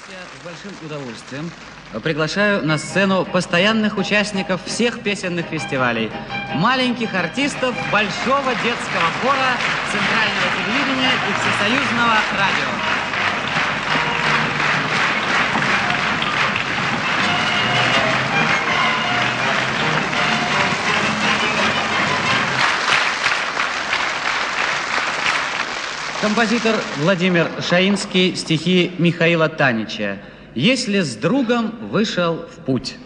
Я с большим удовольствием приглашаю на сцену постоянных участников всех песенных фестивалей, маленьких артистов Большого детского хора Центрального телевидения и Всесоюзного радио. Композитор Владимир Шаинский, стихи Михаила Танича. «Если с другом вышел в путь».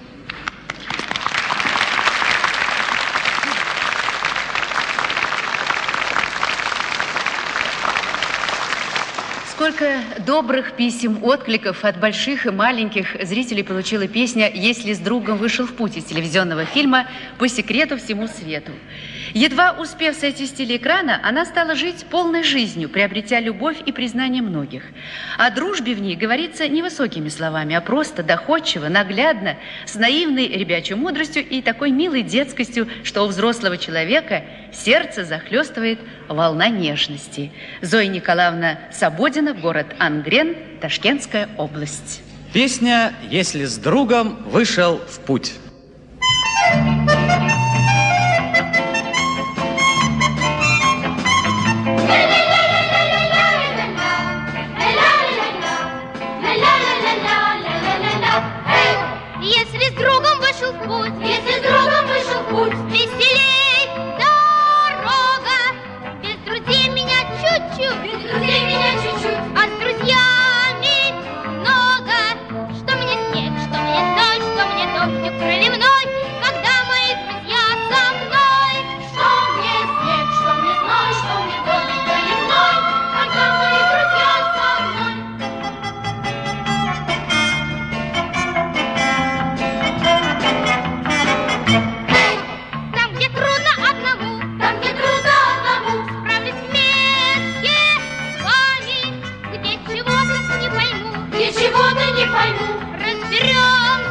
Сколько добрых писем, откликов от больших и маленьких зрителей получила песня «Если с другом вышел в путь» из телевизионного фильма «По секрету всему свету». Едва успев сойти с телеэкрана, она стала жить полной жизнью, приобретя любовь и признание многих. О дружбе в ней говорится не высокими словами, а просто, доходчиво, наглядно, с наивной ребячей мудростью и такой милой детскостью, что у взрослого человека сердце захлестывает волна нежности. Зоя Николаевна Сабодина, город Ангрен, Ташкентская область. Песня «Если с другом вышел в путь». Если с другом вышел в путь, если с другом вышел в путь, веселей дорога. Без друзей меня чуть-чуть, без друзей меня чуть-чуть, а с друзьями много. Что мне снег, что мне дождь, что мне дождик проливной, когда мои друзья со мной. Что мне снег, что мне ночь, что мне дождик проливной, когда мои друзья со мной. Чего-то не пойму, разберемся